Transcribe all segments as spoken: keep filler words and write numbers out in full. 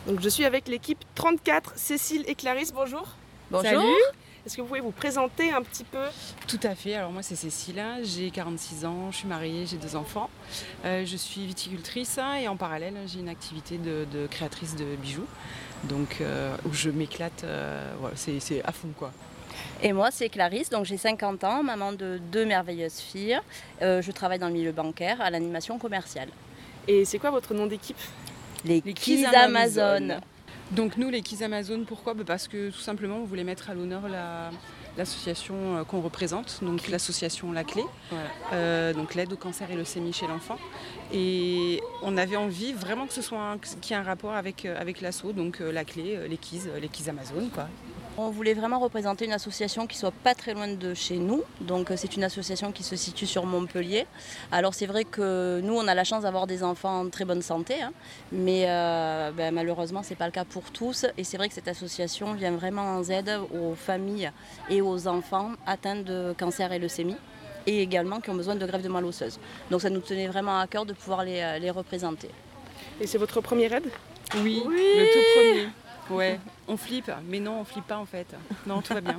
Donc je suis avec l'équipe trente-quatre, Cécile et Clarisse, bonjour. Bonjour. Salut. Est-ce que vous pouvez vous présenter un petit peu? Tout à fait, alors moi c'est Cécile, j'ai quarante-six ans, je suis mariée, j'ai deux enfants. Euh, je suis viticultrice et en parallèle j'ai une activité de, de créatrice de bijoux. Donc euh, où je m'éclate, euh, voilà, c'est, c'est à fond quoi. Et moi, c'est Clarisse, donc j'ai cinquante ans, maman de deux merveilleuses filles. Euh, je travaille dans le milieu bancaire à l'animation commerciale. Et c'est quoi votre nom d'équipe? Les, Les Keys Amazon. Amazon. Donc nous les Keys Amazon, pourquoi? Parce que tout simplement on voulait mettre à l'honneur la, l'association qu'on représente, donc l'association La Clé, voilà. euh, donc l'aide au cancer et leucémie chez l'enfant. Et on avait envie vraiment que ce soit un, qu'il y ait un rapport avec, avec l'asso, donc euh, La Clé, les Keys, les Keys Amazon quoi. On voulait vraiment représenter une association qui soit pas très loin de chez nous. Donc c'est une association qui se situe sur Montpellier. Alors c'est vrai que nous on a la chance d'avoir des enfants en très bonne santé, hein, mais euh, ben, malheureusement c'est pas le cas pour tous. Et c'est vrai que cette association vient vraiment en aide aux familles et aux enfants atteints de cancer et leucémie, et également qui ont besoin de greffe de moelle osseuse. Donc ça nous tenait vraiment à cœur de pouvoir les, les représenter. Et c'est votre première aide? Oui, oui, le tout premier. Ouais, on flippe, mais non, on flippe pas en fait. Non, tout va bien.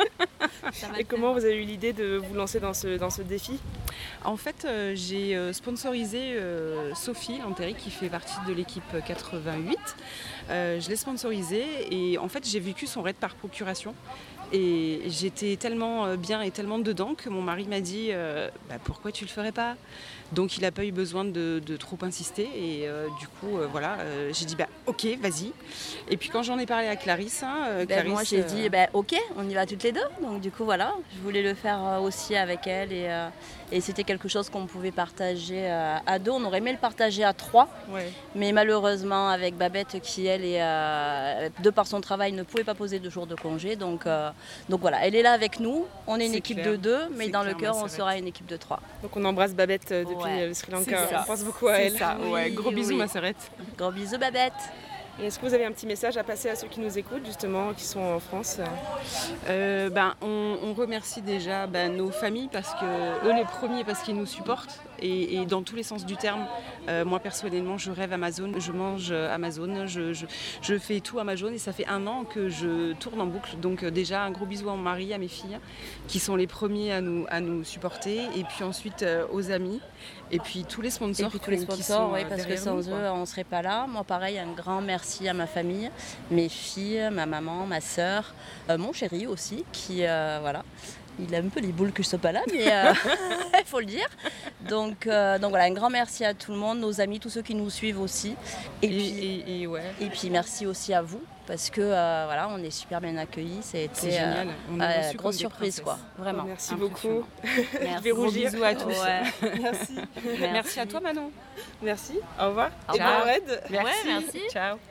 Et comment vous avez eu l'idée de vous lancer dans ce, dans ce défi? En fait, euh, j'ai sponsorisé euh, Sophie Lanteri qui fait partie de l'équipe quatre-vingt-huit. Euh, je l'ai sponsorisée et en fait, j'ai vécu son raid par procuration. Et j'étais tellement bien et tellement dedans que mon mari m'a dit euh, bah, pourquoi tu le ferais pas? Donc il n'a pas eu besoin de, de trop insister et euh, du coup euh, voilà euh, j'ai dit bah ok vas-y. Et puis quand j'en ai parlé à Clarisse, hein, euh, ben, Clarisse moi j'ai euh... dit ben, ok on y va toutes les deux. Donc du coup voilà, je voulais le faire aussi avec elle et, euh, et c'était quelque chose qu'on pouvait partager euh, à deux. On aurait aimé le partager à trois, ouais. Mais malheureusement avec Babette qui elle est euh, de par son travail ne pouvait pas poser de jours de congé. Donc euh, Donc voilà, elle est là avec nous, on est une c'est équipe clair. de deux, mais c'est dans clair, le cœur, on c'est sera une équipe de trois. Donc on embrasse Babette depuis ouais. le Sri Lanka, on pense beaucoup à c'est elle. Ça. Ouais. Oui, Gros bisous oui. ma sœurette. Gros bisous Babette. Et est-ce que vous avez un petit message à passer à ceux qui nous écoutent justement, qui sont en France? euh, ben, on, on remercie déjà ben, nos familles parce que eux les premiers parce qu'ils nous supportent et, et dans tous les sens du terme. Euh, moi personnellement je rêve Amazon, je mange Amazon, je, je, je fais tout Amazon et ça fait un an que je tourne en boucle. Donc euh, déjà un gros bisou à mon mari, à mes filles qui sont les premiers à nous, à nous supporter et puis ensuite euh, aux amis et puis tous les sponsors. Et puis tous les sponsors, qui sont, oui, parce que sans nous, eux on ne serait pas là. Moi pareil, un grand merci à ma famille, mes filles, ma maman, ma sœur, euh, mon chéri aussi qui euh, voilà. Il a un peu les boules que je ne sois pas là, mais il euh, faut le dire. Donc, euh, donc voilà, un grand merci à tout le monde, nos amis, tous ceux qui nous suivent aussi. Et, et, puis, et, et, ouais. et puis merci aussi à vous, parce que euh, voilà, on est super bien accueillis. C'est génial. Euh, on a euh, grosse surprise, quoi. Vraiment. Merci beaucoup. Merci. Je vais rougir. Gros bisous à tous. Ouais. Merci. Merci. Merci à toi Manon. Merci. Au revoir. Au Et revoir. bonne raid. Merci. Ouais, merci. Ciao.